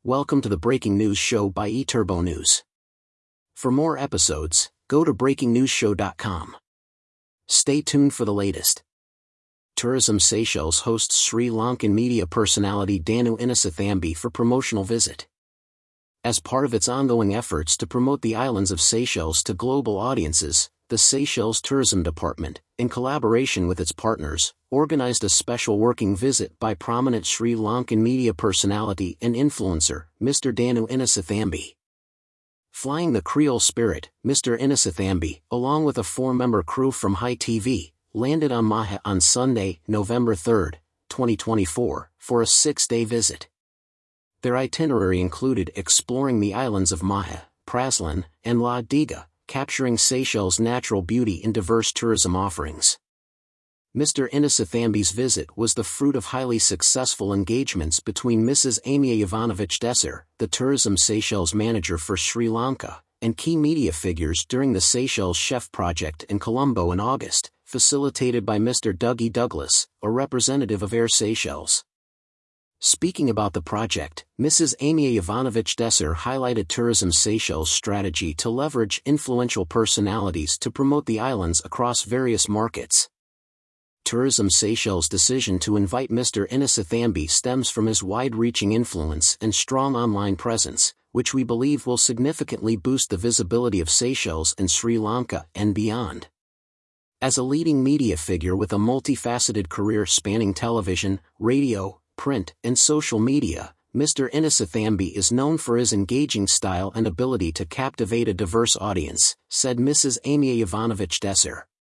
Welcome to the Breaking News Show by eTurbo News. For more episodes, go to breakingnewsshow.com. Stay tuned for the latest. Tourism Seychelles hosts Sri Lankan media personality Danu Inisathambi for promotional visit. As part of its ongoing efforts to promote the islands of Seychelles to global audiences, the Seychelles Tourism Department, in collaboration with its partners, organized a special working visit by prominent Sri Lankan media personality and influencer, Mr. Danu Inisathambi. Flying the Creole Spirit, Mr. Inisathambi, along with a 4-member crew from Hi TV, landed on Mahe on Sunday, November 3, 2024, for a 6-day visit. Their itinerary included exploring the islands of Mahe, Praslin, and La Diga, capturing Seychelles' natural beauty in diverse tourism offerings. Mr. Inisathambi's visit was the fruit of highly successful engagements between Mrs. Amia Ivanovich Desser, the Tourism Seychelles manager for Sri Lanka, and key media figures during the Seychelles Chef Project in Colombo in August, facilitated by Mr. Dougie Douglas, a representative of Air Seychelles. Speaking about the project, Mrs. Amia Ivanovich Desser highlighted Tourism Seychelles' strategy to leverage influential personalities to promote the islands across various markets. Tourism Seychelles' decision to invite Mr. Inisathambi stems from his wide-reaching influence and strong online presence, which we believe will significantly boost the visibility of Seychelles in Sri Lanka and beyond. As a leading media figure with a multifaceted career spanning television, radio, print, and social media, Mr. Inisathambi is known for his engaging style and ability to captivate a diverse audience, said Mrs. Amia Ivanovich Desser.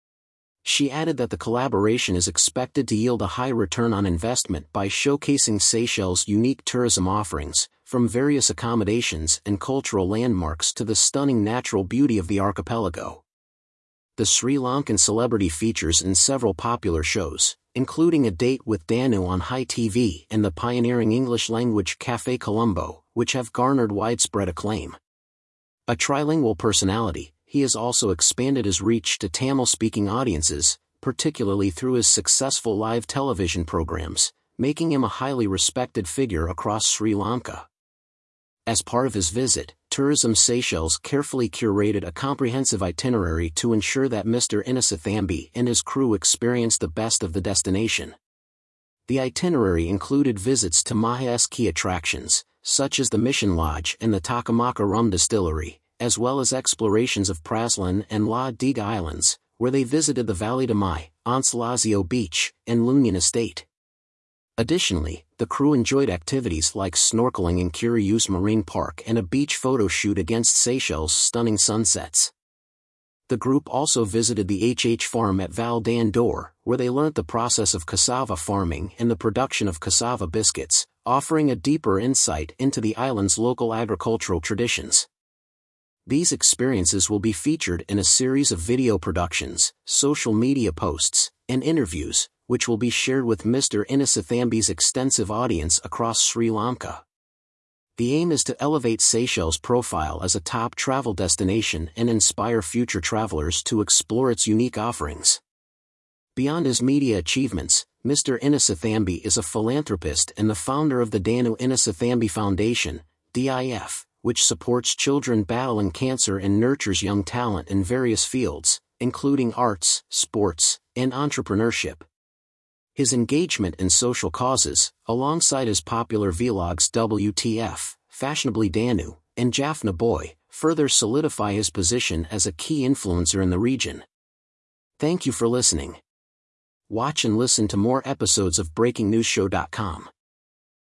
She added that the collaboration is expected to yield a high return on investment by showcasing Seychelles' unique tourism offerings, from various accommodations and cultural landmarks to the stunning natural beauty of the archipelago. The Sri Lankan celebrity features in several popular shows, including A Date with Danu on Hi TV and the pioneering English-language Café Colombo, which have garnered widespread acclaim. A trilingual personality, he has also expanded his reach to Tamil-speaking audiences, particularly through his successful live television programs, making him a highly respected figure across Sri Lanka. As part of his visit, Tourism Seychelles carefully curated a comprehensive itinerary to ensure that Mr. Inisathambi and his crew experienced the best of the destination. The itinerary included visits to Mahe's key attractions, such as the Mission Lodge and the Takamaka Rum Distillery, as well as explorations of Praslin and La Diga Islands, where they visited the Valley de Mai, Ansalazio Beach, and Lunyan Estate. Additionally, the crew enjoyed activities like snorkeling in Curious Marine Park and a beach photo shoot against Seychelles' stunning sunsets. The group also visited the HH farm at Val d'Andorre, where they learnt the process of cassava farming and the production of cassava biscuits, offering a deeper insight into the island's local agricultural traditions. These experiences will be featured in a series of video productions, social media posts, and interviews, which will be shared with Mr. Inisathambi's extensive audience across Sri Lanka. The aim is to elevate Seychelles' profile as a top travel destination and inspire future travelers to explore its unique offerings. Beyond his media achievements, Mr. Inisathambi is a philanthropist and the founder of the Danu Inisathambi Foundation, DIF, which supports children battling cancer and nurtures young talent in various fields, including arts, sports, and entrepreneurship. His engagement in social causes, alongside his popular vlogs WTF, Fashionably Danu, and Jaffna Boy, further solidify his position as a key influencer in the region. Thank you for listening. Watch and listen to more episodes of BreakingNewsShow.com.